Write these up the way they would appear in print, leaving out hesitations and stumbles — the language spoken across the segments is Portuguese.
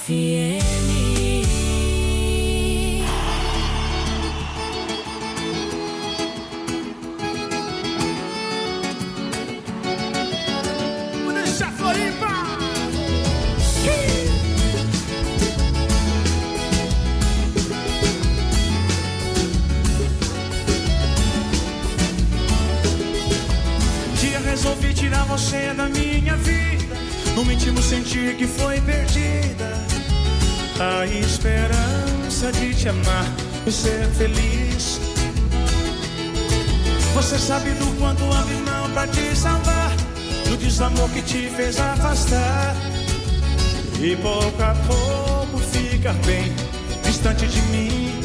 FM. Resolvi tirar você da minha vida. No íntimo senti que foi perdida a esperança de te amar e ser feliz. Você sabe do quanto abri mão pra te salvar, do desamor que te fez afastar. E pouco a pouco ficar bem distante de mim.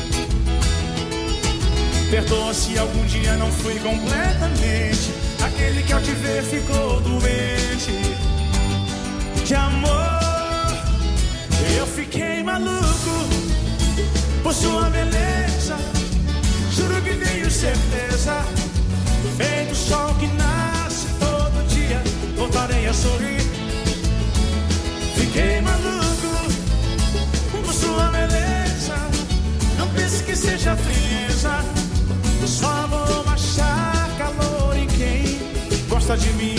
Perdoa se algum dia não fui completamente aquele que ao te ver ficou doente de amor. Eu fiquei maluco por sua beleza, juro que tenho certeza. Feito o sol que nasce todo dia, voltarei a sorrir. Fiquei maluco por sua beleza, não pense que seja frieza. Só vou achar calor em quem gosta de mim.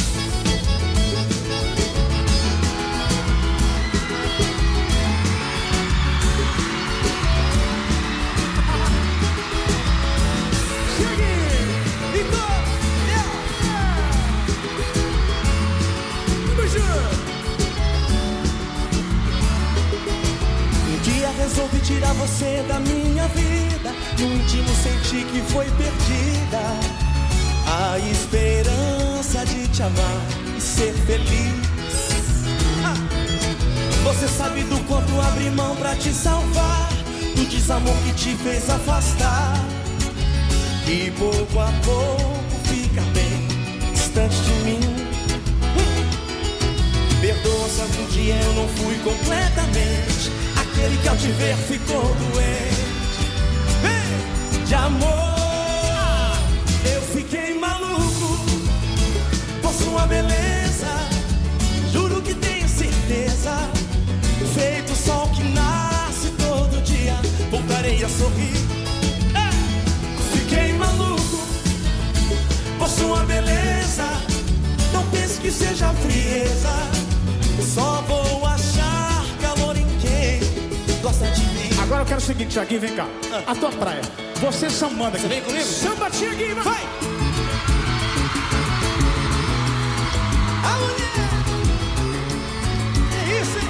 Um dia resolvi tirar você da minha vida. No íntimo senti que foi perdida a esperança de te amar e ser feliz. Você sabe do quanto abri mão pra te salvar, do desamor que te fez afastar. E pouco a pouco fica bem distante de mim. Perdoa se algum dia eu não fui completamente aquele que ao te ver ficou doente de amor. Eu fiquei maluco por sua beleza, juro que tenho certeza. Feito o sol que nasce todo dia, voltarei a sorrir. Fiquei maluco por sua beleza, não pense que seja frieza. Só vou achar calor em quem gosta de mim. Agora eu quero o seguinte, Thiaguinho, vem cá. A tua praia, você sambando aqui. Você vem comigo? Samba, Thiaguinho, vai! A mulher! É isso, hein?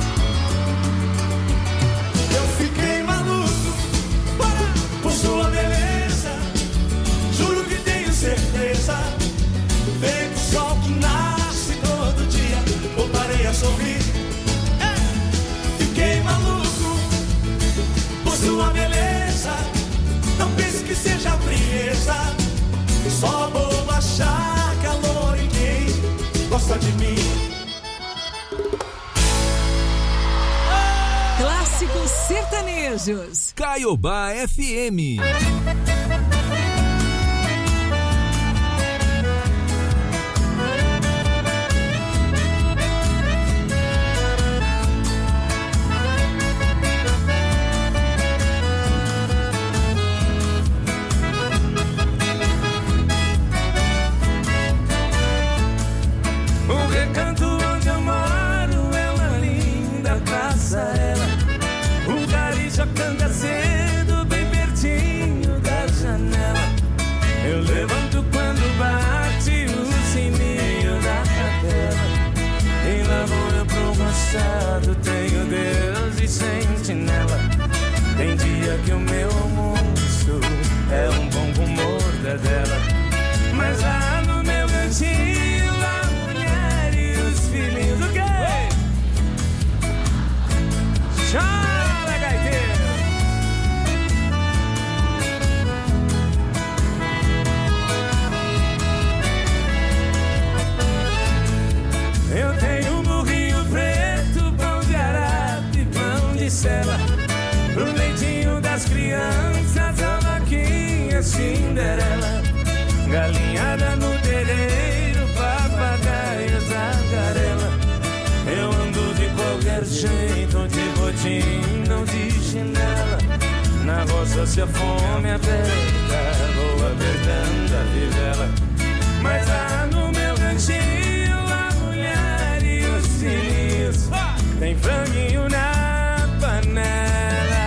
Eu fiquei maluco por sua beleza, juro que tenho certeza. Feito o sol que nasce todo dia, voltarei a sorrir. Fiquei maluco por sua beleza, não pense que seja frieza. Só vou achar calor em quem gosta de mim. Clássicos sertanejos. Caiobá FM. Canta cedo, bem pertinho da janela. Eu levanto quando bate o sininho da capela. Em lavoura pro roçado tenho Deus de sentinela. Tem dia que o meu almoço é um bom com mortadela. Mas lá no meu cantinho a mulher e os filhinhos. O quê? Chora, gaiteiro! Eu tenho um burrinho preto, pão de arado e pão de sela. Pro leitinho das crianças, a vaquinha Cinderela. Galinhada no terreiro, papagaio, tagarela. Eu ando de qualquer jeito, onde vou jardim, de chinela. Na roça se a fome aperta, vou apertando a fivela. Mas lá no meu ranchinho, a mulher e os filhos tem franguinho na panela.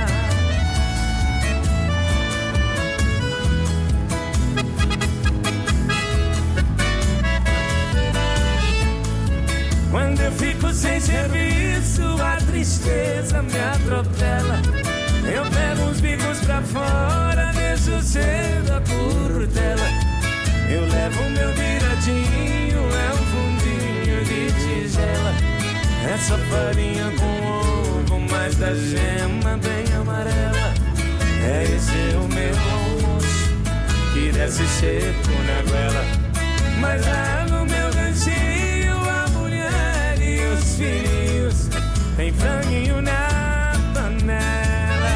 Quando eu fico sem serviço, a tristeza me atropela. Eu pego uns bicos pra fora, deixo cedo a curtela. Eu levo meu viradinho, é um fundinho de tigela. Essa farinha com ovo, mais da gema bem amarela. É esse o meu almoço, que desce seco na goela. Mas lá no meu ranchinho, a mulher e os filhos tem franguinho na panela.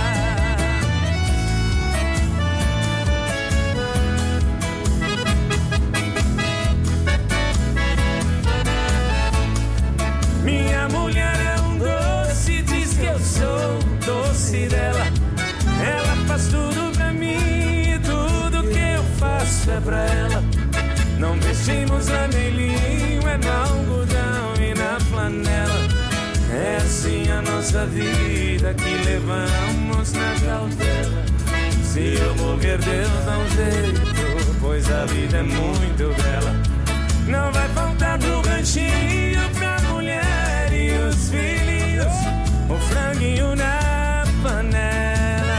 Minha mulher é um doce, diz que eu sou doce dela. Ela faz tudo pra mim e tudo que eu faço é pra ela. Não vestimos lamelinho, é no algodão e na flanela. É assim a nossa vida que levamos na cautela. Se eu morrer, Deus dá um jeito, pois a vida é muito bela. Não vai faltar pro ranchinho, pra mulher e os filhos, o franguinho na panela.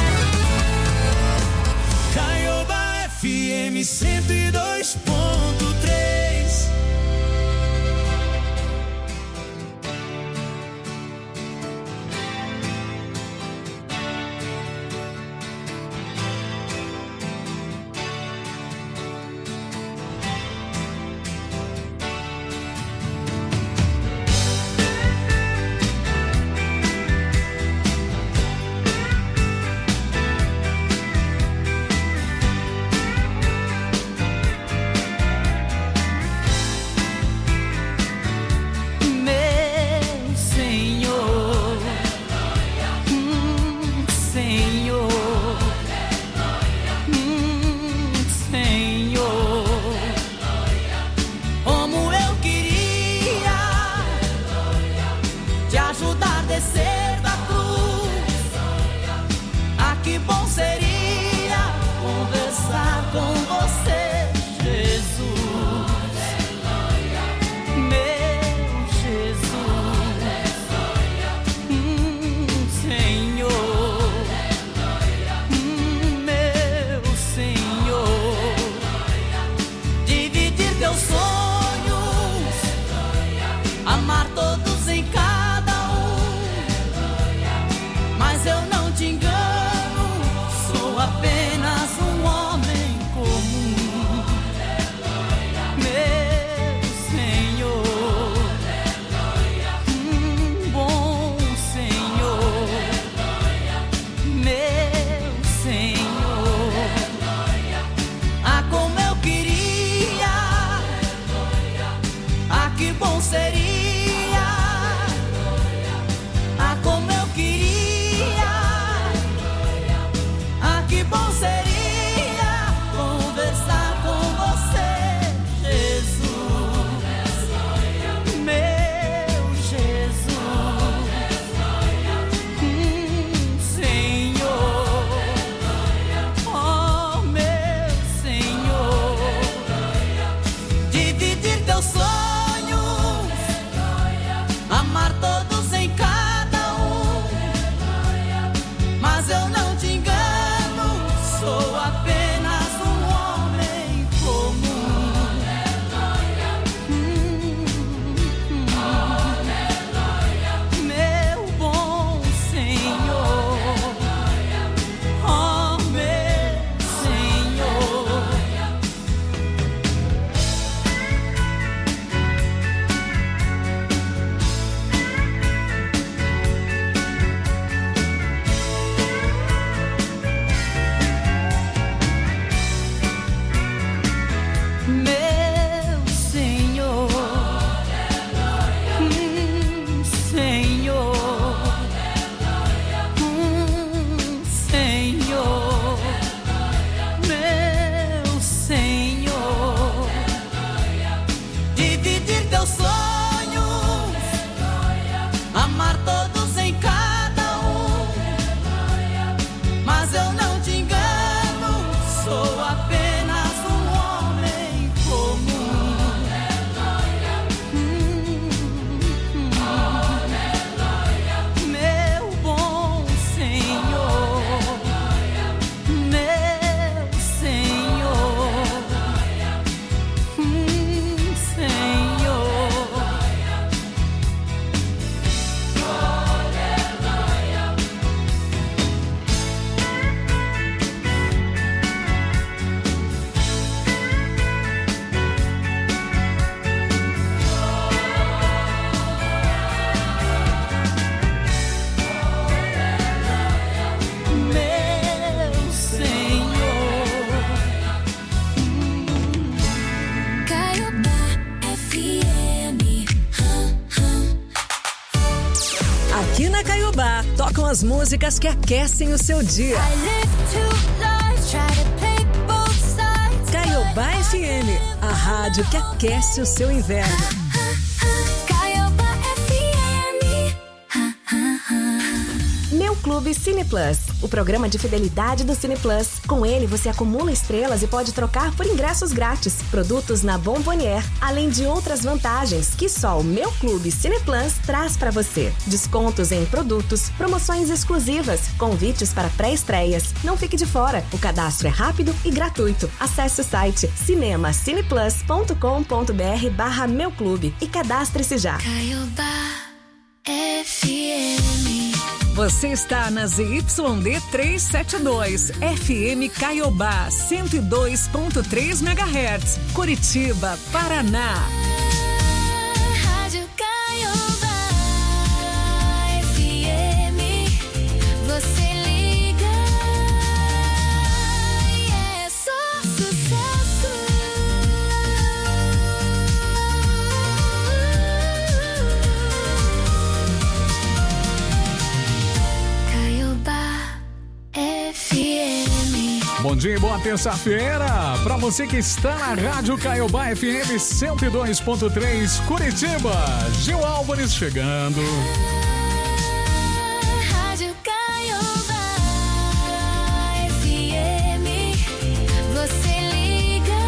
FM 102.3 Caiobá. Tocam as músicas que aquecem o seu dia. Caiobá FM, a rádio que aquece o seu inverno. Meu Clube Cine Plus, o programa de fidelidade do Cine Plus. Com ele, você acumula estrelas e pode trocar por ingressos grátis, produtos na Bombonier, além de outras vantagens que só o Meu Clube Cine Plus traz para você. Descontos em produtos, promoções exclusivas, convites para pré-estreias. Não fique de fora, o cadastro é rápido e gratuito. Acesse o site cinemacineplus.com.br/Meu Clube e cadastre-se já. Caiobá FM. Você está na ZYD 372, FM Caiobá, 102.3 MHz, Curitiba, Paraná. Rádio Caiobá FM, você liga e é só sucesso. Bom dia e boa terça-feira para você que está na Rádio Caiobá FM 102.3 Curitiba. Gil Álvares chegando. Rádio Caiobá FM, você liga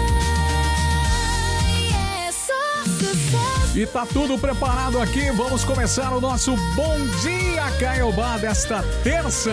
e é só sucesso. E tá tudo preparado aqui, vamos começar o nosso Bom Dia Caiobá desta terça.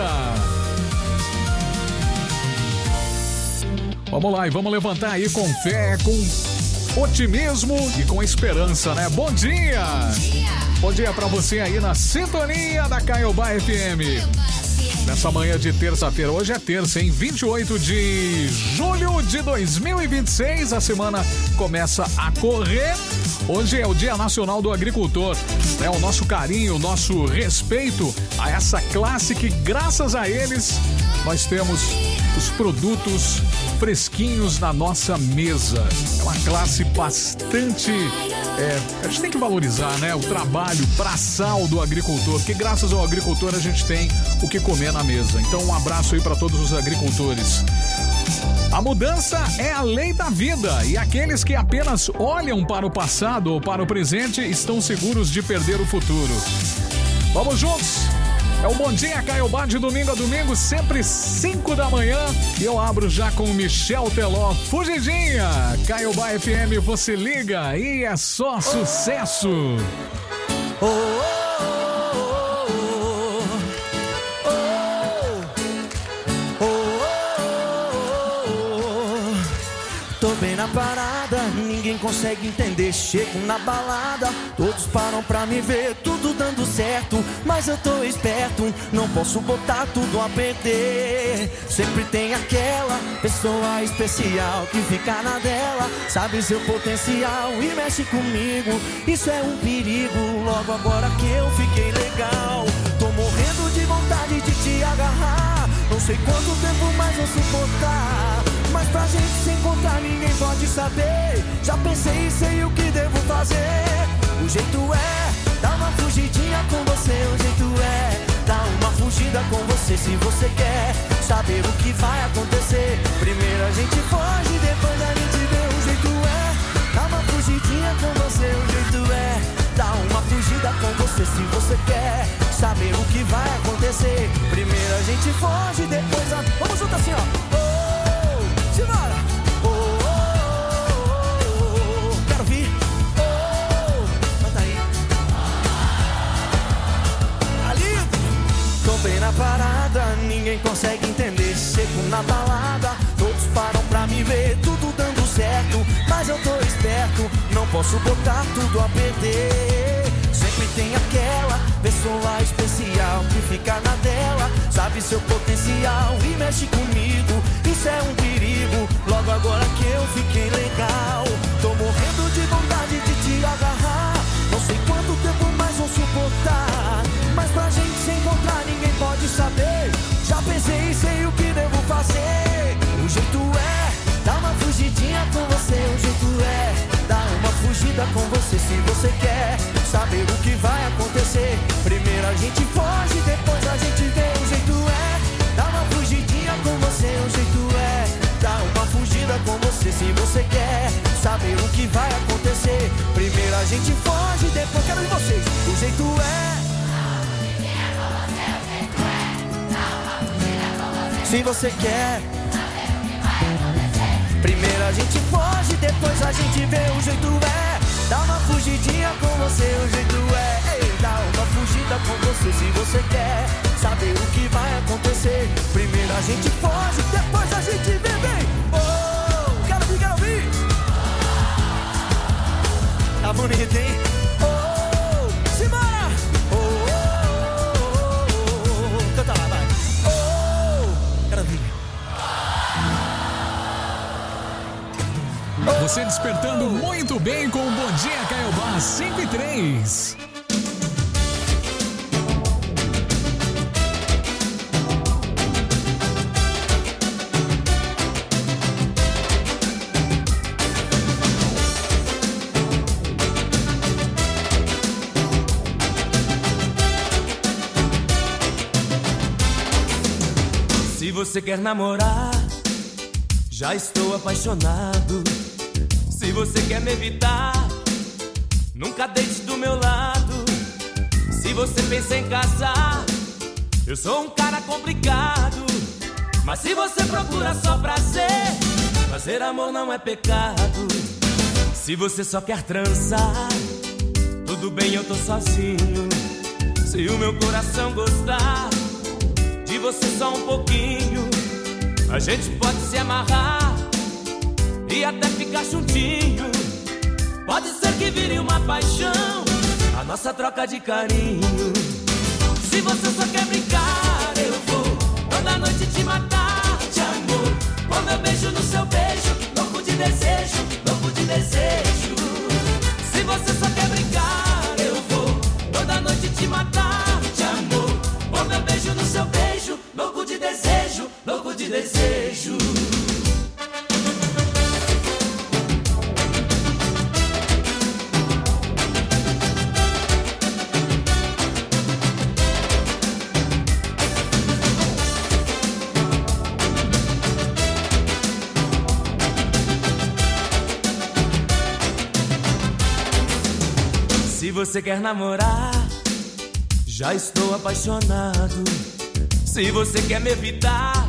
Vamos lá e vamos levantar aí com fé, com otimismo e com esperança, né? Bom dia! Bom dia pra você aí na sintonia da Caiobá FM. Nessa manhã de terça-feira, hoje é terça, hein? 28 de julho de 2026, a semana começa a correr. Hoje é o Dia Nacional do Agricultor, né? O nosso carinho, o nosso respeito a essa classe que, graças a eles, nós temos os produtos fresquinhos na nossa mesa. É uma classe bastante... a gente tem que valorizar, né? O trabalho braçal do agricultor, porque graças ao agricultor a gente tem o que comer na mesa. Então um abraço aí para todos os agricultores. A mudança é a lei da vida e aqueles que apenas olham para o passado ou para o presente estão seguros de perder o futuro. Vamos juntos! É o Bom Dia Caiobá de domingo a domingo, sempre 5 da manhã. E eu abro já com o Michel Teló. Fugidinha! Caiobá FM, você liga e é só sucesso! Tô bem na parada, ninguém consegue entender. Chego na balada, todos param pra me ver. Tudo dando certo, mas eu tô esperto. Não posso botar tudo a perder. Sempre tem aquela pessoa especial que fica na dela, sabe seu potencial e mexe comigo. Isso é um perigo, logo agora que eu fiquei legal. Tô morrendo de vontade de te agarrar. Não sei quanto tempo mais vou suportar, mas pra gente se encontrar ninguém pode saber. Já pensei e sei o que devo fazer. O jeito é dar uma fugidinha com você. O jeito é dar uma fugida com você. Se você quer saber o que vai acontecer, primeiro a gente foge, depois a gente vê. O jeito é dar uma fugidinha com você. O jeito é dar uma fugida com você. Se você quer saber o que vai acontecer, primeiro a gente foge, depois a... Vamos junto assim, ó. Simbora! Quero vir! Canta aí! Ali! Tô bem na parada, ninguém consegue entender. Chego na balada, todos param pra me ver. Tudo dando certo, mas eu tô esperto. Não posso botar tudo a perder. Sempre tem aquela pessoa especial que fica na dela, sabe seu potencial e mexe comigo. Isso é um perigo, logo agora que eu fiquei legal. Tô morrendo de vontade de te agarrar. Não sei quanto tempo mais vou suportar, mas pra gente se encontrar ninguém pode saber. Já pensei e sei o que devo fazer. O jeito é dar uma fugidinha com você. O jeito é dar uma fugida com você. Se você quer saber o que vai acontecer, primeiro a gente foge, saber o que vai acontecer. Primeiro a gente foge, depois quero ver vocês. O jeito é. Se você quer. Primeiro a gente foge, depois a gente vê. O jeito é. Dá uma fugidinha com você, o jeito é. Ei, dá uma fugida com você se você quer saber o que vai acontecer. Primeiro a gente foge, depois a gente vê, vem. Oh, quero ouvir. Tá bonito, hein? Oh, simbora! Oh, oh, oh, oh. Canta lá, vai. Oh, quero ouvir. Você despertando muito bem com o Bom Dia Caiobá 5:03. Se você quer namorar, já estou apaixonado. Se você quer me evitar, nunca deite do meu lado. Se você pensa em casar, eu sou um cara complicado. Mas se você procura só prazer, fazer amor não é pecado. Se você só quer transar, tudo bem, eu tô sozinho. Se o meu coração gostar de você só um pouquinho, a gente pode se amarrar e até ficar juntinho. Pode ser que vire uma paixão, a nossa troca de carinho. Se você só quer brincar, eu vou toda noite te matar de amor. Com meu beijo no seu beijo, louco de desejo, louco de desejo. Se você só quer brincar, eu vou toda noite te matar de amor. Com meu beijo no seu beijo, louco de desejo, louco de desejo. Se você quer namorar, já estou apaixonado. Se você quer me evitar,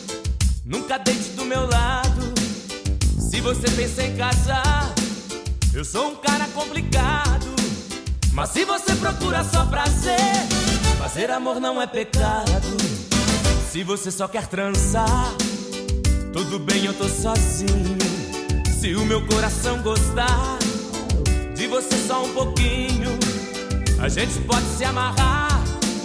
nunca deite do meu lado. Se você pensa em casar, eu sou um cara complicado. Mas se você procura só prazer, fazer amor não é pecado. Se você só quer transar, tudo bem, eu tô sozinho. Se o meu coração gostar de você só um pouquinho, a gente pode se amarrar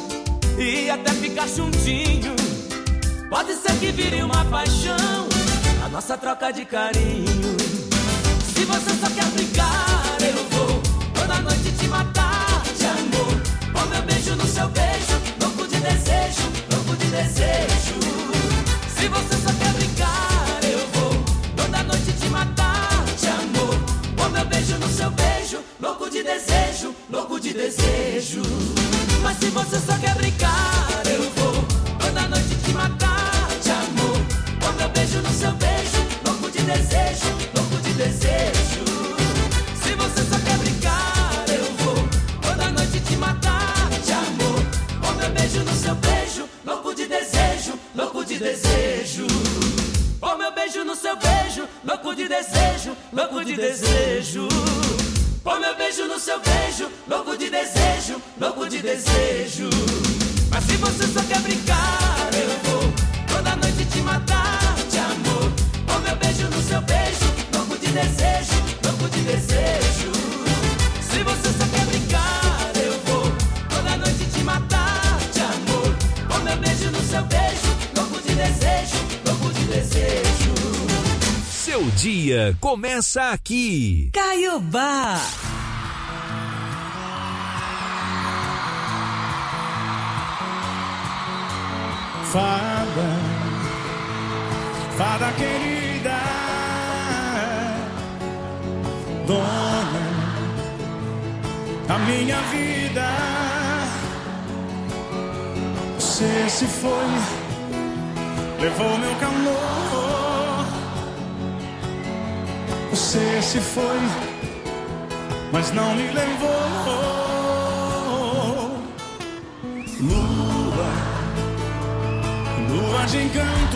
e até ficar juntinho. Pode ser que vire uma paixão, a nossa troca de carinho. Se você só quer brincar, eu vou toda noite te matar de amor. Com meu beijo no seu beijo, louco de desejo, louco de desejo. Se você só quer brincar, eu vou toda noite te matar de amor. Com meu beijo no seu beijo, louco de desejo, louco de desejo. Mas se você só quer brincar, eu vou toda noite te matar de amor. Com meu beijo no seu beijo, louco de desejo, louco de desejo. Se você só quer brincar, eu vou toda noite te matar de amor. Com meu beijo no seu beijo, louco de desejo, louco de desejo. Com meu beijo no seu beijo, louco de desejo, louco de desejo. Com meu beijo no seu beijo, louco de desejo, louco de desejo. Mas se você só quer brincar, eu vou toda noite te matar de amor. Com meu beijo no seu beijo, louco de desejo, louco de desejo. Se você só quer brincar, eu vou toda noite te matar de amor. Com meu beijo no seu beijo, louco de desejo, louco de desejo. Seu dia começa aqui. Caiobá. Fada, fada querida, dona da minha vida. Você se foi, levou meu calor. Você você se foi, mas não me levou. Lua, lua de encanto,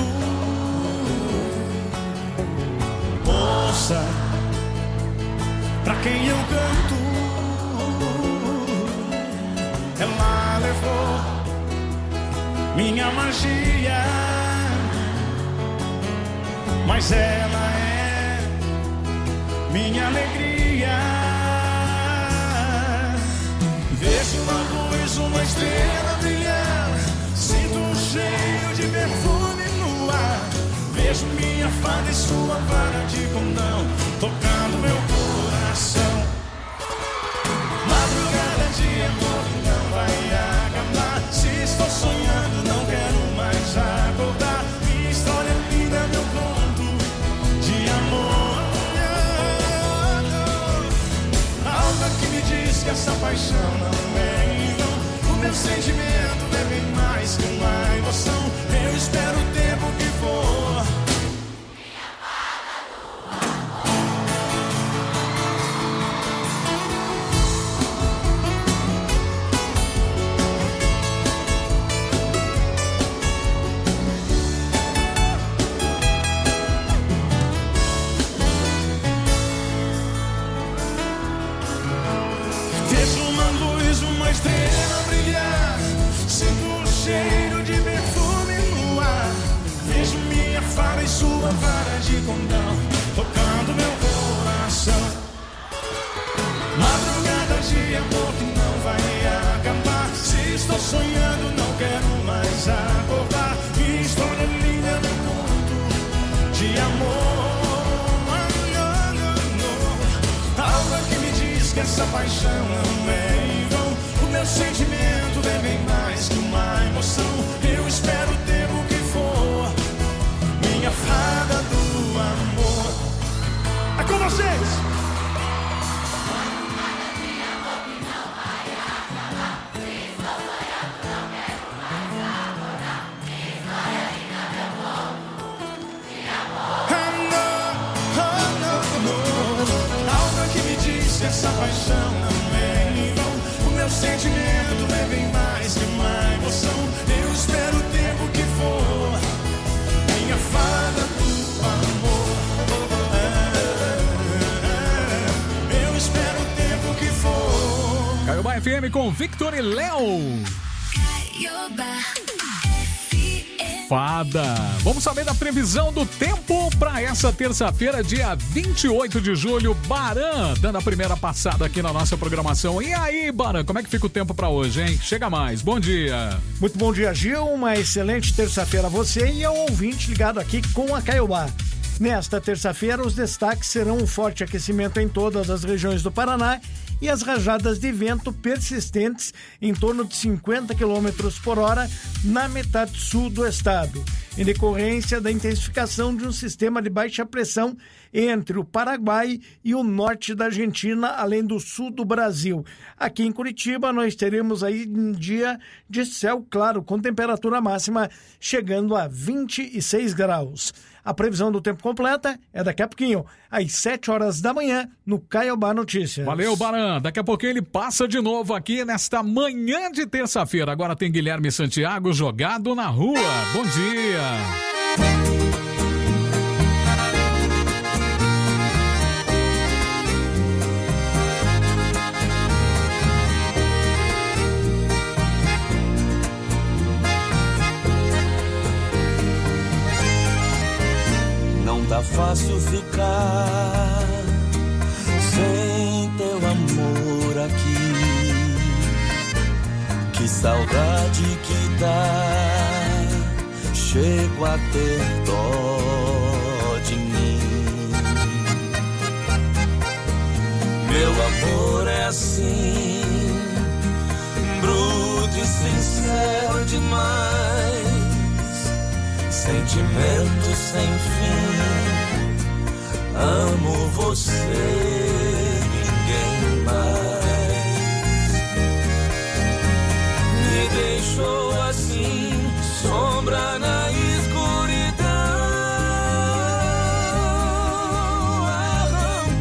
ouça pra quem eu canto. Ela levou minha magia, mas ela é minha alegria. Vejo uma luz, uma estrela brilhar, sinto um cheiro de perfume no ar. Vejo minha fada e sua vara de condão tocando meu coração. Madrugada de amor que não vai acabar. Se estou sonhando, não quero mais acordar. Minha história é linda, meu conto de amor. Algo que me diz que essa paixão não é em vão. O meu sentimento é bem mais que uma emoção. Eu espero o tempo que for. Estrela brilhar, sinto o cheiro de perfume no ar. Vejo minha fada e sua vara de condão tocando meu coração. Madrugada de amor que não vai acabar. Se estou sonhando, não quero mais acordar. Minha história é linda, meu conto de amor. Algo que me diz que essa paixão não é em vão. O meu sentimento é bem mais que uma emoção. Eu espero o tempo que for. Minha fada do amor. É com vocês! Algo que me diz que essa paixão não é em vão. O meu sentimento é bem mais que uma emoção. Eu espero o tempo que for. Minha fada do amor. Eu espero o tempo que for. Caiobá FM com Victor e Léo. Fada. Vamos saber da previsão do tempo para essa terça-feira, dia 28 de julho. Baran, dando a primeira passada aqui na nossa programação. E aí, Baran, como é que fica o tempo para hoje, hein? Chega mais. Bom dia. Muito bom dia, Gil. Uma excelente terça-feira a você e ao ouvinte ligado aqui com a Caiobá. Nesta terça-feira, os destaques serão um forte aquecimento em todas as regiões do Paraná e as rajadas de vento persistentes em torno de 50 km por hora na metade sul do estado, em decorrência da intensificação de um sistema de baixa pressão entre o Paraguai e o norte da Argentina, além do sul do Brasil. Aqui em Curitiba, nós teremos aí um dia de céu claro, com temperatura máxima chegando a 26 graus. A previsão do tempo completa é daqui a pouquinho, às 7 horas da manhã, no Caiobá Notícias. Valeu, Baran. Daqui a pouquinho ele passa de novo aqui nesta manhã de terça-feira. Agora tem Guilherme Santiago jogado na rua. Bom dia. Não tá fácil ficar sem teu amor aqui. Que saudade que dá, chego a ter dó de mim. Meu amor é assim, bruto e sincero demais. Sentimento sem fim, amo você, ninguém mais. Me deixou assim, sombra na escuridão, arrancou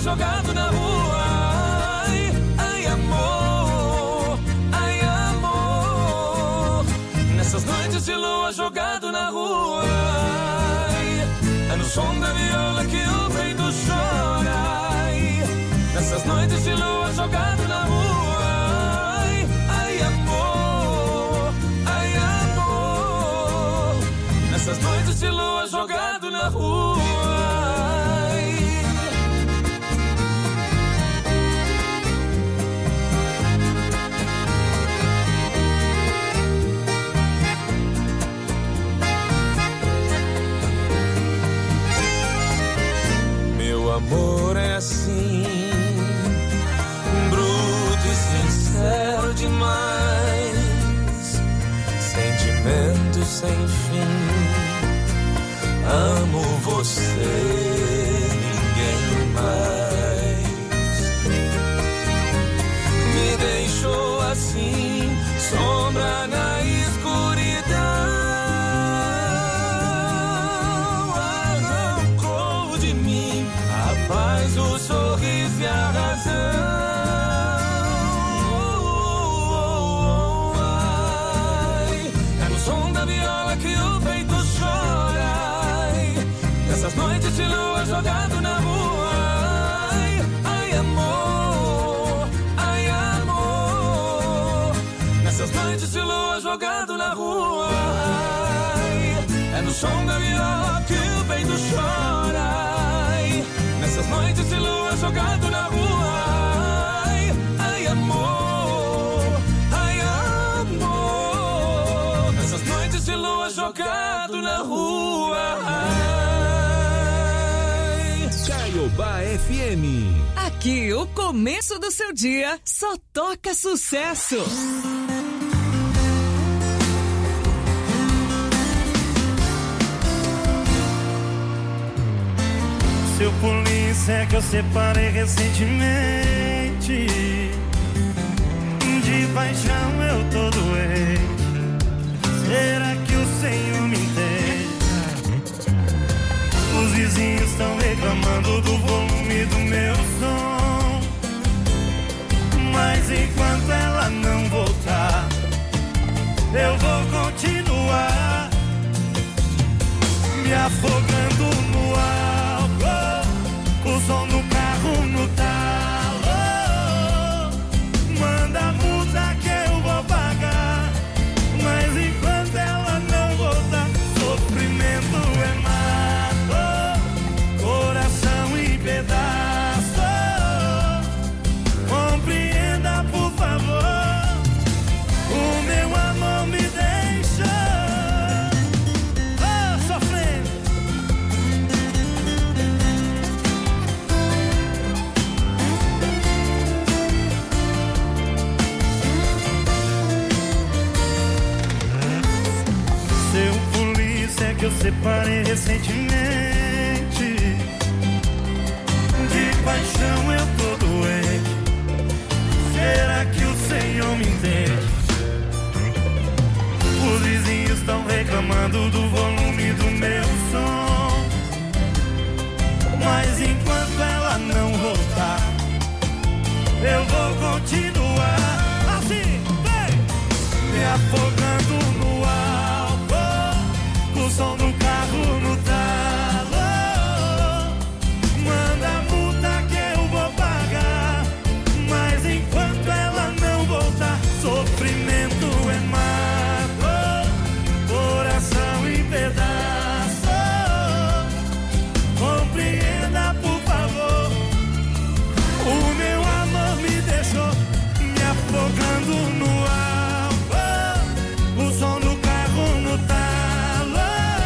jogado na rua. Ai, ai, amor, ai, amor. Nessas noites de lua jogado na rua. Ai, é no som da viola que o peito chora. Ai, nessas noites de lua jogado na rua. Ai, ai, amor, ai, amor. Nessas noites de lua jogado na rua. Meu amor é assim, bruto e sincero demais, sentimento sem fim. Amo você, ninguém mais. Me deixou assim, sombra na escuridão. Arrancou de mim a paz, o sorriso e a razão. Ai, é no som da viola que o peito chora. Nessas noites de lua jogado na rua. Ai, ai, amor, ai, amor. Nessas noites de lua jogado na rua. Ai, é no som da viola que o peito chora. Ai, nessas noites de lua jogado na rua. Ai, ai, amor, ai, amor. Nessas noites de lua jogado na rua. Caiobá FM. Aqui, o começo do seu dia só toca sucesso. Seu polícia que eu separei recentemente. De paixão eu tô doente. Será que o Senhor me entende? Os vizinhos estão reclamando do volume do meu som. Mas enquanto ela não voltar, eu vou continuar me afogando no álcool, o som do carro no talo. Manda a multa que eu vou pagar. Mas enquanto ela não voltar, sofrimento é mato, coração em pedaço. Compreenda, por favor, o meu amor me deixa sofrendo. Seu polícia que eu separei recentemente. De paixão eu tô doente. Será que o Senhor me entende? Os vizinhos estão reclamando do volume do meu som. Mas enquanto ela não voltar, eu vou continuar assim, vem! Me afogando no álcool, o som do carro no talo. Manda a multa que eu vou pagar. Mas enquanto ela não voltar, sofrimento é mato, coração em pedaço. Compreenda, por favor, o meu amor me deixou me afogando no álcool, o som do carro no talo.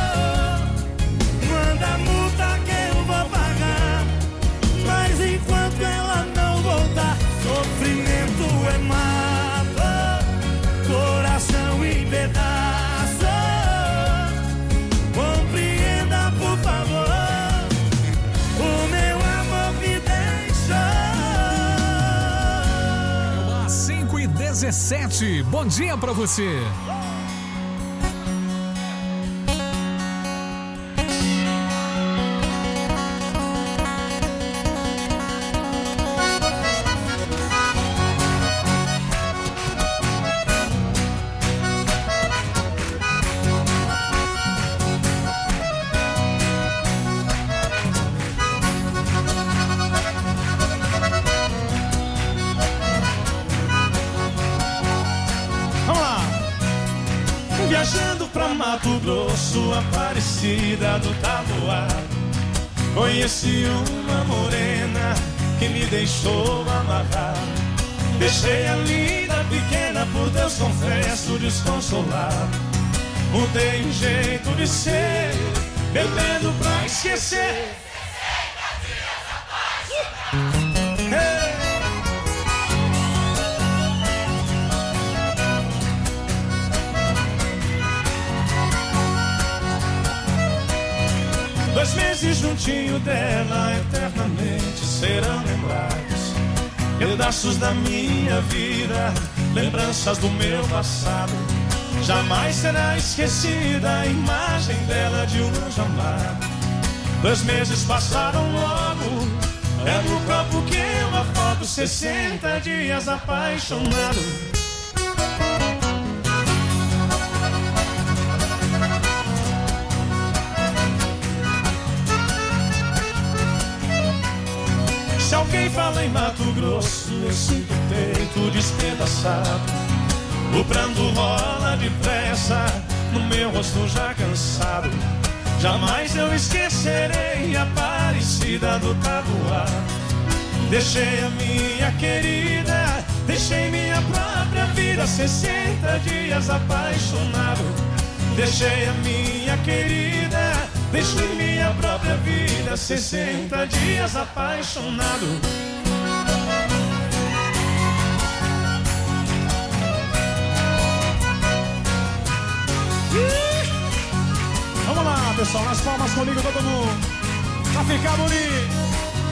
Manda a multa que eu vou pagar. Mas enquanto ela não voltar, sofrimento é mato, coração em pedaço. Compreenda, por favor, o meu amor me deixa. 5h17, bom dia pra você. Viajando pra Mato Grosso, Aparecida do Taboado, conheci uma morena que me deixou amarrado. Deixei a linda pequena, por Deus confesso, desconsolado. Mudei o jeito de ser, bebendo pra esquecer. Hey! Dois meses juntinho dela, eternamente serão lembrados. Pedaços da minha vida, lembranças do meu passado. Jamais será esquecida a imagem dela de um anjo amado. 2 meses passaram logo, é no copo que eu afogo. 60 dias apaixonado. Se alguém fala em Mato Grosso, eu sinto o peito despedaçado. O pranto rola depressa, no meu rosto já cansado. Jamais eu esquecerei a Aparecida do Taboado. Deixei a minha querida, deixei minha própria vida. 60 dias apaixonado. Deixei a minha querida, deixei minha própria vida. 60 dias apaixonado. Vamos lá, pessoal, nas palmas comigo todo mundo, pra ficar bonito.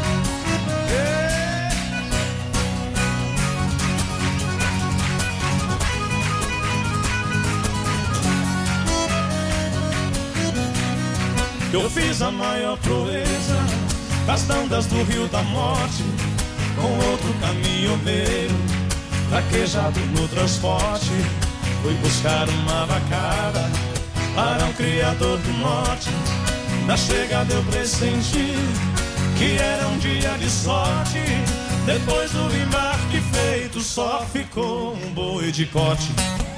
Eu fiz a maior proeza das bandas do Rio da Morte, com outro caminhoneiro, traquejado no transporte. Fui buscar uma vacada para um criador do norte. Na chegada eu pressenti que era um dia de sorte. Depois do embarque feito, só ficou um boi de corte.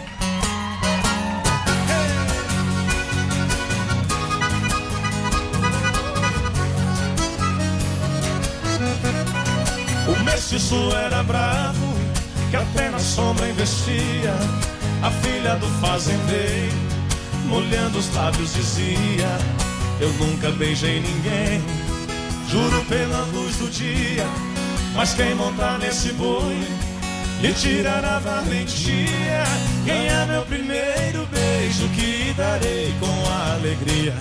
O mestiço era bravo, que apenas sombra investia. A filha do fazendeiro, molhando os lábios, dizia: eu nunca beijei ninguém, juro pela luz do dia. Mas quem montar nesse boi lhe tirará a valentia. Quem é meu primeiro beijo que darei com alegria.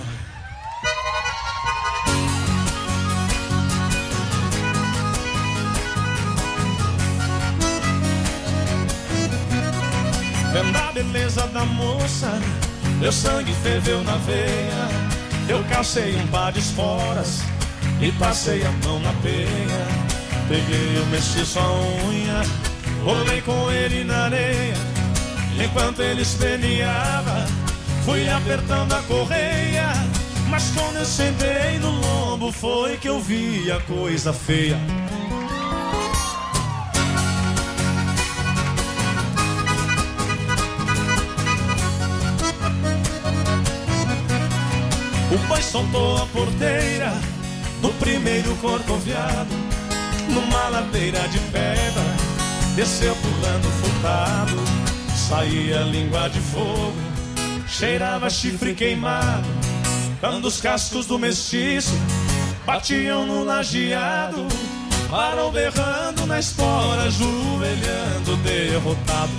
Vendo a beleza da moça, meu sangue ferveu na veia. Eu calcei um par de esporas e passei a mão na peia. Peguei o mestiço a unha, rolei com ele na areia. Enquanto ele esperneava, fui apertando a correia. Mas quando eu sentei no lombo, foi que eu vi a coisa feia. O boi soltou a porteira no primeiro corcoviado. Numa ladeira de pedra, desceu pulando furtado. Saía língua de fogo, cheirava chifre queimado. Quando os cascos do mestiço batiam no lajeado, parou berrando na espora, ajoelhando derrotado.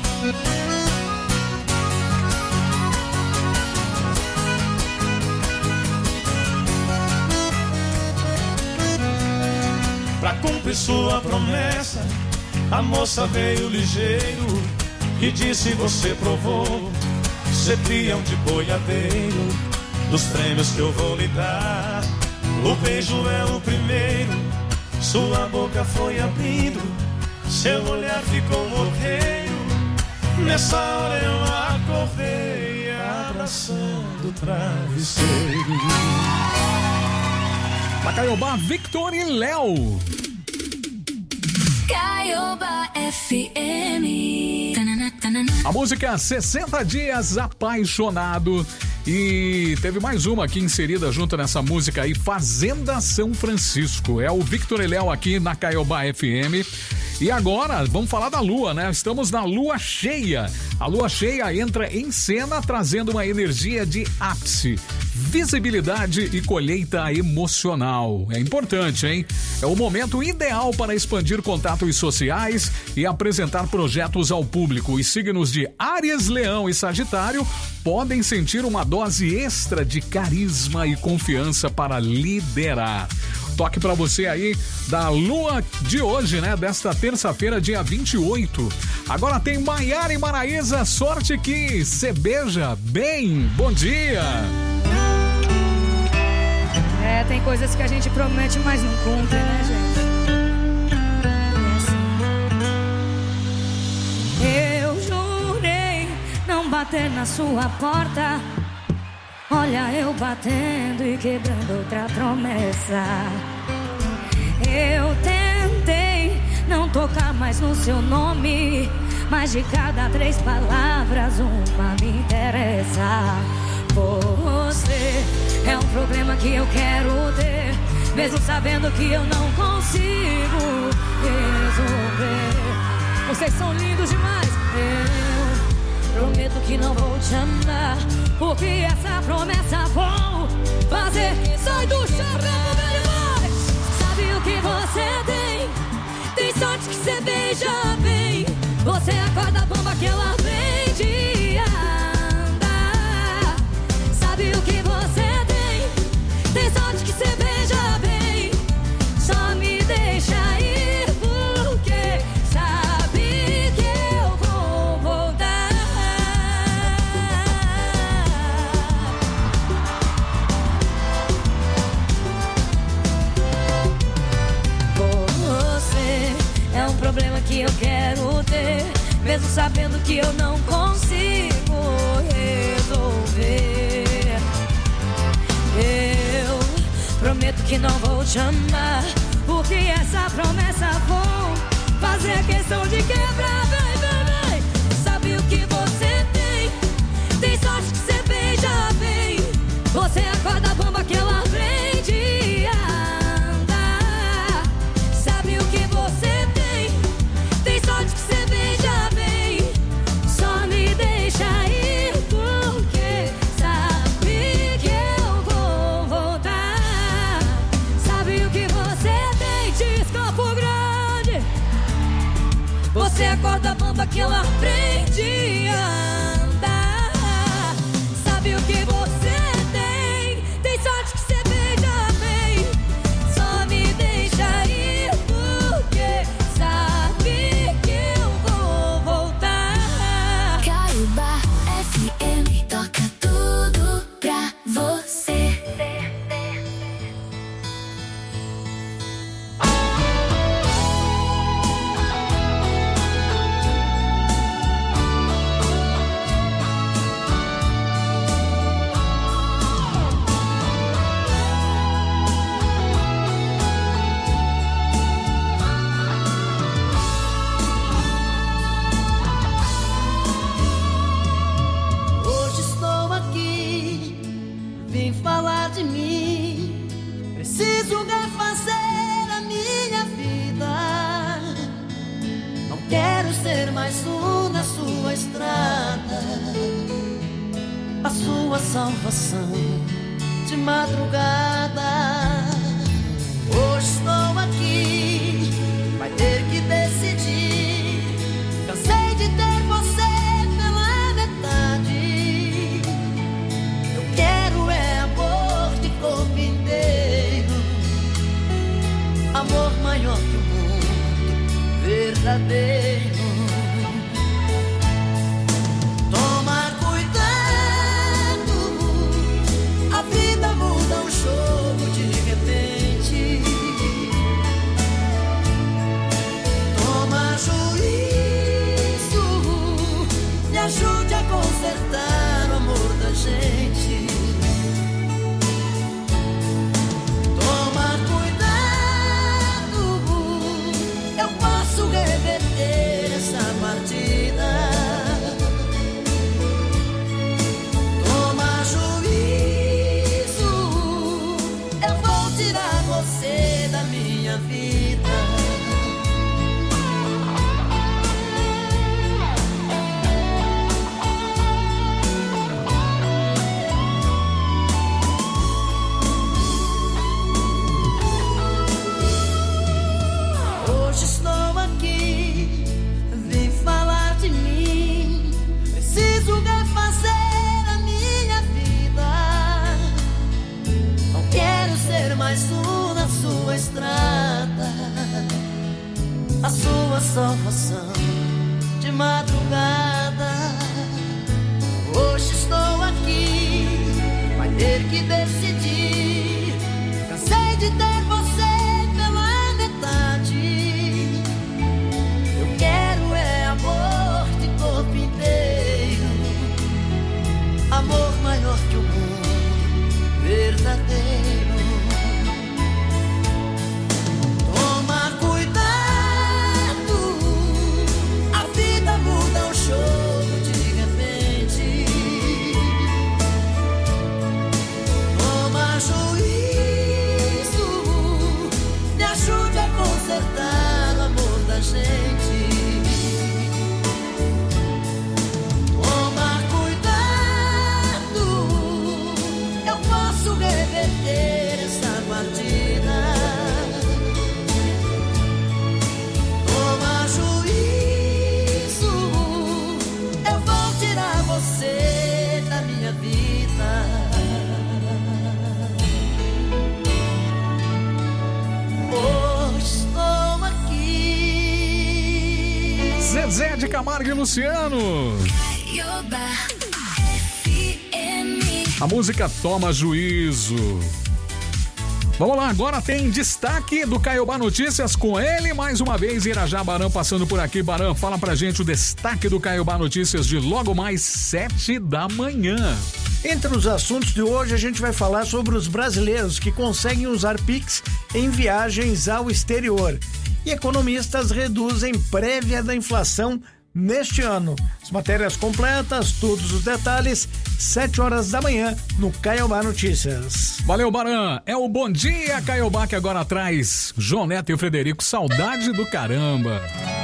Pra cumprir sua promessa, a moça veio ligeiro e disse: você provou ser peão de boiadeiro. Dos prêmios que eu vou lhe dar, o beijo é o primeiro. Sua boca foi abrindo, seu olhar ficou morreiro. Nessa hora eu acordei abraçando o travesseiro. Da Caiobá, Victor e Léo. Caiobá FM. A música 60 Dias Apaixonado. E teve mais uma aqui inserida junto nessa música aí, Fazenda São Francisco. É o Victor e Léo aqui na Caiobá FM. E agora, vamos falar da lua, né? Estamos na lua cheia. A lua cheia entra em cena trazendo uma energia de ápice, visibilidade e colheita emocional. É importante, hein? É o momento ideal para expandir contatos sociais e apresentar projetos ao público. Os signos de Áries, Leão e Sagitário podem sentir uma dose extra de carisma e confiança para liderar. Toque pra você aí da lua de hoje, né? Desta terça-feira, dia 28. Agora tem Maiara e Maraísa, sorte que cê beija bem. Bom dia! Tem coisas que a gente promete, mas não cumpre, né, gente? Eu jurei não bater na sua porta. Olha eu batendo e quebrando outra promessa. Eu tentei não tocar mais no seu nome, mas de cada 3 palavras uma me interessa. Você é um problema que eu quero ter, mesmo sabendo que eu não consigo resolver. Vocês são lindos demais. Eu prometo que não vou te amar, porque essa promessa vou fazer. Sai do chão, meu demais. Sabe o que você tem? Tem sorte que você beija bem. Você é a corda bamba que ela aprende a andar. Sabe o que você tem? Tem sorte que você beija bem. Só me deixa ir, porque sabe que eu vou voltar. Você é um problema que eu quero ter, mesmo sabendo que eu não consigo resolver. Eu prometo que não vou te amar, porque essa promessa vou fazer questão de quebrar. Vem, vem, vem. Sabe o que você tem? Tem sorte que você beija bem. Você é a corda bamba que ela aprende a andar. Sabe o que você tem? Tem sorte que você beija bem. Só me deixa ir, porque sabe que eu vou voltar. Sabe o que você tem? Diz Campo Grande. Você é a corda bamba que ela aprende a andar. Sabe o que você tem? Tem sorte que você beija bem. Só me deixa ir, porque sabe que eu vou voltar. Caiobá FM toca tudo pra você. Hoje estou aqui, vim falar de mim. Preciso refazer a minha vida. Não quero ser mais um na sua estrada, a sua salvação de madrugada. Hoje estou aqui, vai ter que decidir. Cansei de ter você pela metade. Eu quero é amor de corpo inteiro, amor maior que o mundo, verdadeiro. Tomar cuidado, a vida muda um jogo de repente. Toma juízo, me ajude a consertar o amor da gente. Tomar cuidado, eu posso reverter essa partida. a sua salvação de madrugada. Hoje estou aqui, vai ter que decidir. Cansei de ter você pela metade. Eu quero é amor de corpo inteiro, amor maior que o mundo, verdadeiro. Toma cuidado, a vida muda um jogo de repente. Toma juízo, me ajude a consertar o amor da gente. Toma cuidado, eu posso reverter essa partida. Toma juízo, eu vou tirar você da minha vida. Hoje estou aqui. Zezé de Camargo e Luciano. A música Toma Juízo. Vamos lá, agora tem destaque do Caiobá Notícias com ele, mais uma vez, Irajá Barã passando por aqui. Barã, fala pra gente o destaque do Caiobá Notícias de logo mais 7 da manhã. Entre os assuntos de hoje, a gente vai falar sobre os brasileiros que conseguem usar Pix em viagens ao exterior. E economistas reduzem prévia da inflação neste ano. As matérias completas, todos os detalhes, 7 horas da manhã, no Caiobá Notícias. Valeu, Barã. É o Bom Dia Caiobá que agora traz João Neto e o Frederico. Saudade do caramba.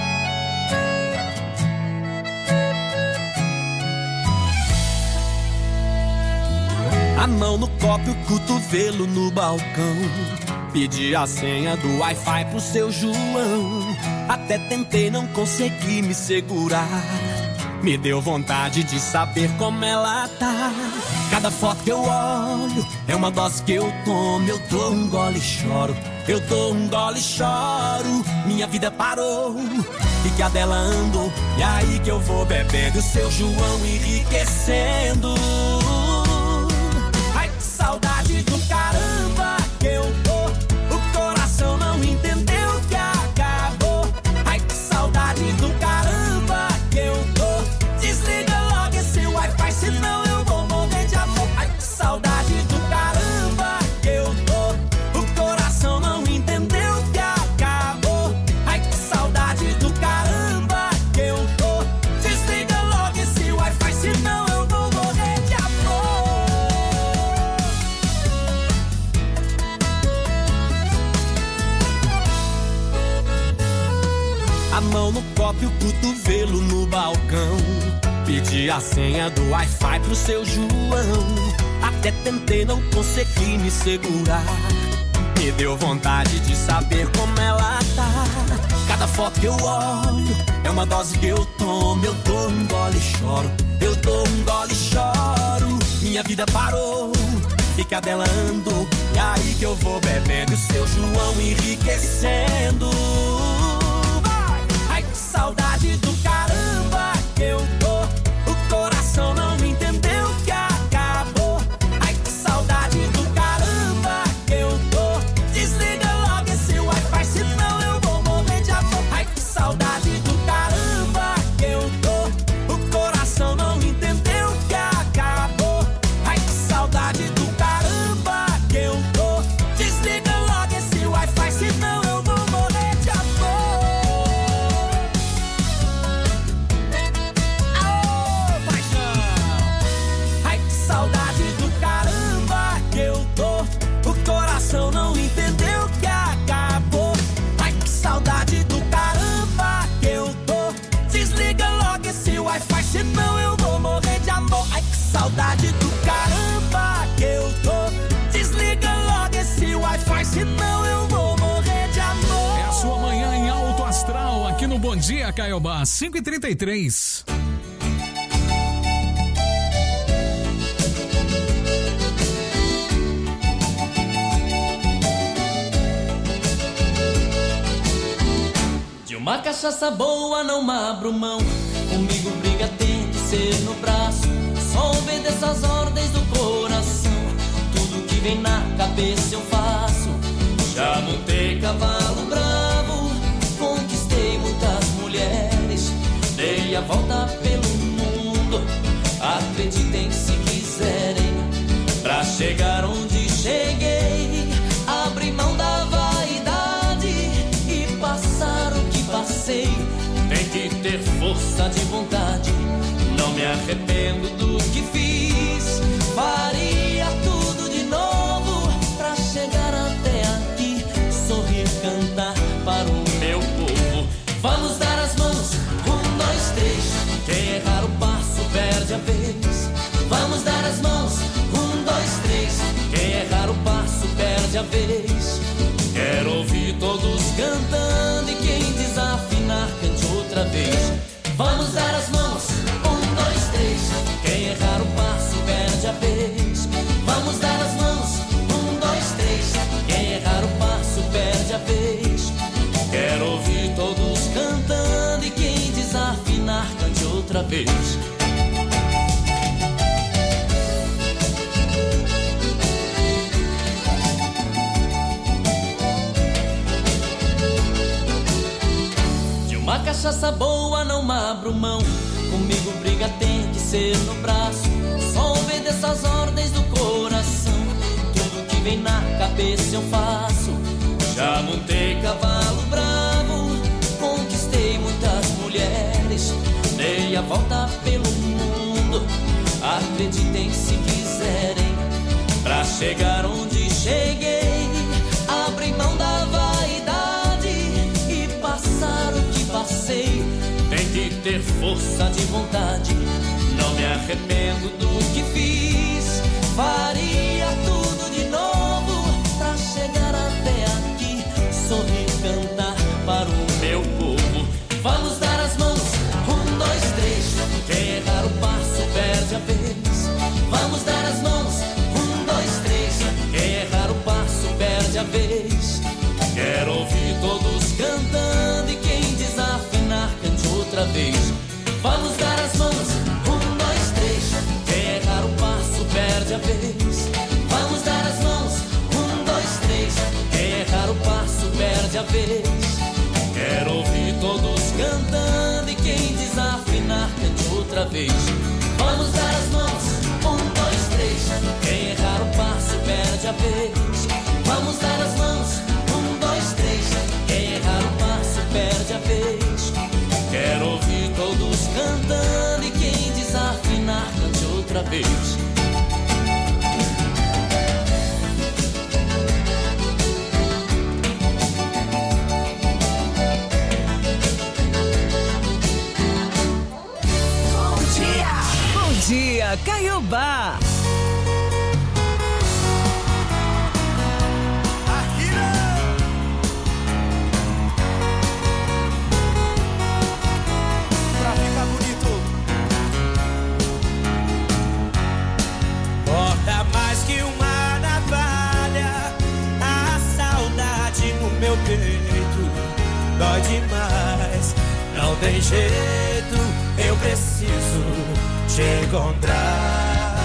A mão no copo e o cotovelo no balcão. Pedi a senha do Wi-Fi pro seu João. Até tentei, não consegui me segurar. Me deu vontade de saber como ela tá. Cada foto que eu olho é uma dose que eu tomo. Eu dou um gole e choro, eu dou um gole e choro. Minha vida parou e que a dela andou. E aí que eu vou bebendo, seu João enriquecendo. Ai, que saudade do caramba que eu tô. O coração não entendeu que acabou. Ai, que saudade do caramba que eu tô. Desliga logo esse Wi-Fi, senão eu vou morrer de amor. Ai, que saudade do caramba que eu tô. O coração não entendeu que acabou. Ai, que saudade do caramba que eu tô. Desliga logo esse Wi-Fi, senão eu vou morrer de amor. A mão no copo e o cotovelo no balcão. Pedi a senha do Wi-Fi pro seu João. Até tentei, não consegui me segurar. Me deu vontade de saber como ela tá. Cada foto que eu olho é uma dose que eu tomo. Eu dou um gole e choro, eu dou um gole e choro. Minha vida parou, fica dela andou. E aí que eu vou bebendo, seu João enriquecendo. Ai, que saudade do caramba que eu tô. O coração não entendeu que acabou. Ai, que saudade do caramba que eu tô. Desliga logo esse Wi-Fi, senão eu vou morrer de amor. Ai, que saudade do caramba que eu tô. O coração não entendeu que acabou. Ai, que saudade do caramba que eu tô. Desliga logo esse Wi-Fi, senão eu vou morrer de amor. Ai, que saudade do caramba que eu tô. O coração não entendeu que acabou. Ai, que saudade do caramba que eu tô. Desliga logo esse Wi-Fi, senão eu vou morrer de amor. Ai, que saudade do caramba que eu tô. Desliga logo esse Wi-Fi, senão eu vou morrer de amor. É a sua manhã em alto astral aqui no Bom Dia Caiobá, 5h33. Uma cachaça boa não abro mão. Comigo briga tem que ser no braço. Só obedeço as ordens do coração. Tudo que vem na cabeça eu faço. Já montei cavalo bravo. Conquistei muitas mulheres. Dei a volta pelo mundo. Acreditem se quiserem. Pra chegar onde cheguei, abri mão da vaidade e passar o que passei. Tem que ter força de vontade. Não me arrependo do que fiz. Faria tudo de novo pra chegar até aqui. Sorrir, cantar para o meu povo. Vamos dar as mãos, 1, 2, 3. Quem errar o passo perde a vez. Vamos dar as mãos, 1, 2, 3. Quem errar o passo perde a vez. Quero ouvir todos cantando e quem desafinar cante outra vez. Vamos dar as mãos, 1, 2, 3. Quem errar o passo perde a vez. Vamos dar as mãos, 1, 2, 3. Quem errar o passo perde a vez. Quero ouvir todos cantando e quem desafinar cante outra vez. Uma cachaça boa não abro mão. Comigo briga tem que ser no braço. Só obedeço as ordens do coração. Tudo que vem na cabeça eu faço. Já montei cavalo bravo. Conquistei muitas mulheres. Dei a volta pelo mundo. Acreditem se quiserem. Pra chegar onde cheguei, abri mão da vaidade e passar o que passei. Tem que ter força de vontade. Não me arrependo do que fiz. Faria tudo de novo pra chegar até aqui. Sorrir, cantar para o meu povo. Vamos dar as mãos, 1, 2, 3. Quem errar o passo perde a vez. Vamos dar as mãos, 1, 2, 3. Quem errar o passo perde a vez. Quero ouvir todos cantando e quem desafinar cante outra vez. Vamos dar as mãos, 1, 2, 3. Quem errar o passo perde a vez. Vamos dar as mãos, 1, 2, 3. Quem errar o passo perde a vez. Quero ouvir todos cantando e quem desafinar cante outra vez. Vamos dar as mãos, 1, 2, 3. Quem errar o passo perde a vez. Vamos dar as mãos, 1, 2, 3. Quem errar o passo perde a vez. Quero ouvir todos cantando e quem desafinar cante outra vez. Bom dia, Caiobá. Mais que uma navalha, a saudade no meu peito dói demais. Não tem jeito, eu preciso te encontrar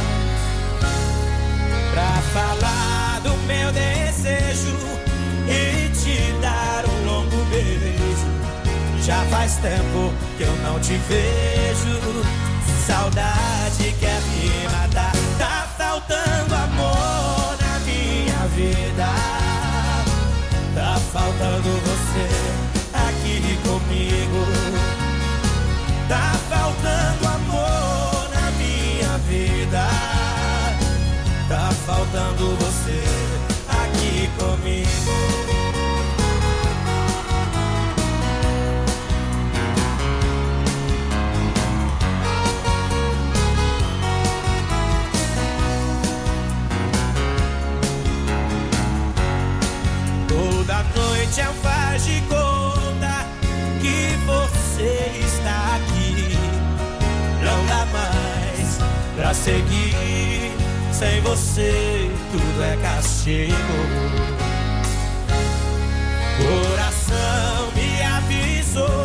pra falar do meu desejo e te dar um longo beijo. Já faz tempo que eu não te vejo, saudade quer me matar. Tá faltando amor na minha vida, tá faltando você aqui comigo. Tá faltando amor na minha vida, tá faltando você aqui comigo. Toda noite eu faz de conta que você está aqui. Não dá mais pra seguir, sem você tudo é castigo. Coração me avisou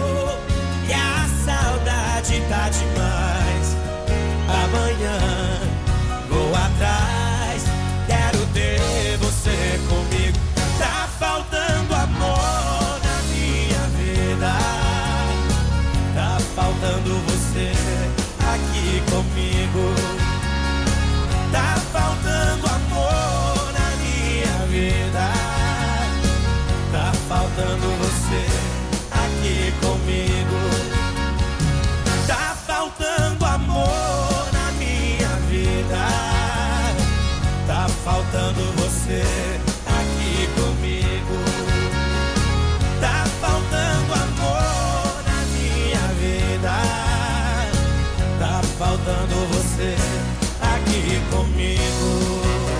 você aqui comigo. Tá faltando amor na minha vida. Tá faltando você aqui comigo.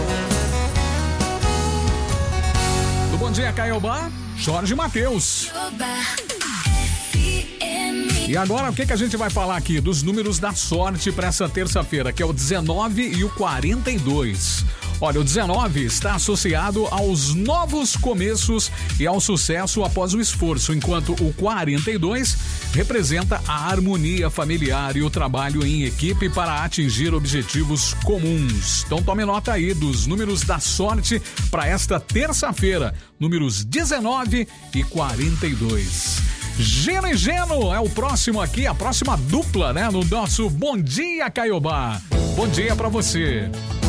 Do Bom Dia Caiobá, Jorge Mateus. E agora, o que a gente vai falar aqui dos números da sorte para essa terça-feira, que é o 19 e o 42. Olha, o 19 está associado aos novos começos e ao sucesso após o esforço, enquanto o 42 representa a harmonia familiar e o trabalho em equipe para atingir objetivos comuns. Então tome nota aí dos números da sorte para esta terça-feira, números 19 e 42. Geno e Geno é o próximo aqui, a próxima dupla, né, no nosso Bom Dia Caiobá. Bom dia pra você.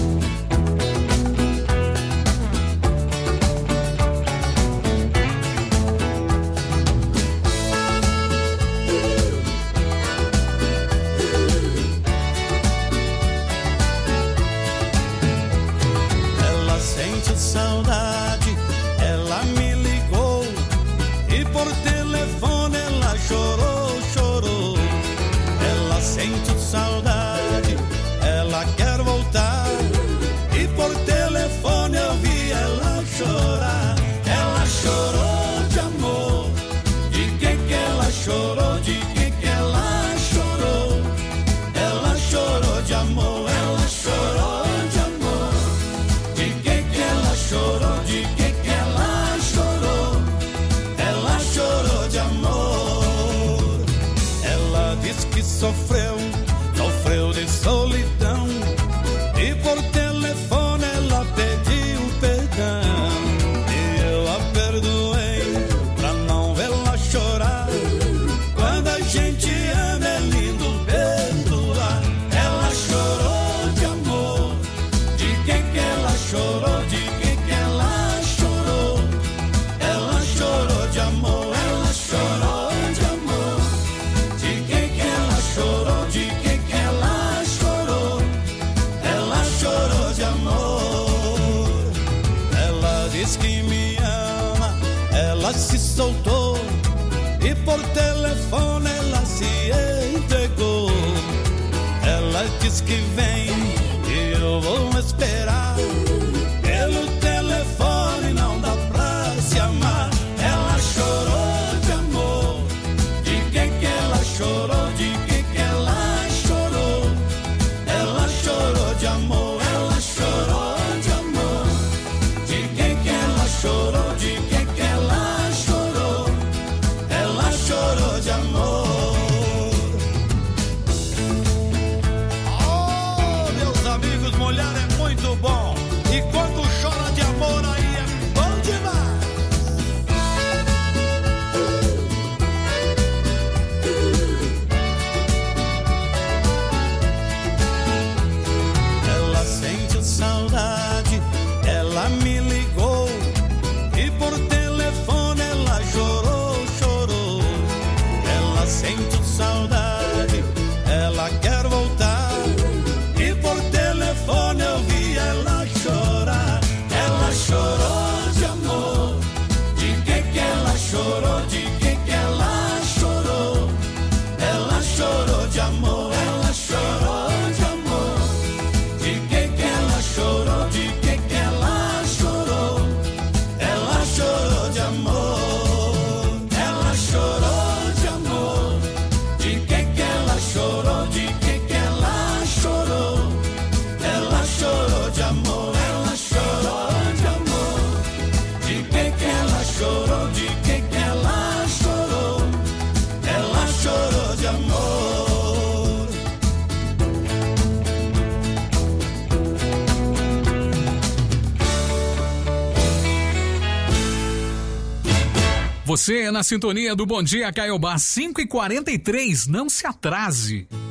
Ela sente saudade, ela me ligou e por telefone ela chorou, chorou. Ela sente saudade, ela quer voltar e por telefone eu vi ela chorar. Ela chorou de amor, de que ela chorou, de que ela chorou. Ela chorou de amor, ela chorou de amor. De que ela chorou, de que ela chorou. Ela chorou de amor. Ela diz que sofreu de solidão e por telefone ela pediu perdão. E eu a perdoei pra não vê-la chorar. Quando a gente ama é lindo perdoar. Ela chorou de amor, de que ela chorou, de que ela chorou. Ela chorou de amor, ela chorou de amor. De que ela chorou, de que ela chorou. Ela chorou de amor. Ela diz que me ama, ela se soltou e por telefone ela se entregou. Ela diz que vem e eu vou esperar. Pelo telefone não dá pra se amar. Ela chorou de amor, de que ela chorou, de que ela chorou. Ela chorou de amor, ela chorou de amor. De que ela chorou, de que ela chorou. Ela chorou de amor. Oh, meus amigos, mulher é muito bom. E quando chora de amor aí é bom demais. Ela sente saudade, ela me ligou e por telefone ela chorou, chorou. Ela sente saudade, ela quer voltar e por telefone eu vi ela chorar. Ela chorou de amor, de que ela chorou, de que ela chorou. Ela chorou de amor, ela chorou de amor. De que ela chorou, de que ela chorou. Ela chorou de amor. Ela chorou de amor. De que ela chorou, de que ela chorou. Ela chorou de amor, ela chorou de amor. De que ela chorou, de que ela chorou. Ela chorou de amor. Você é na sintonia do Bom Dia Caiobá, 5h43, não se atrase.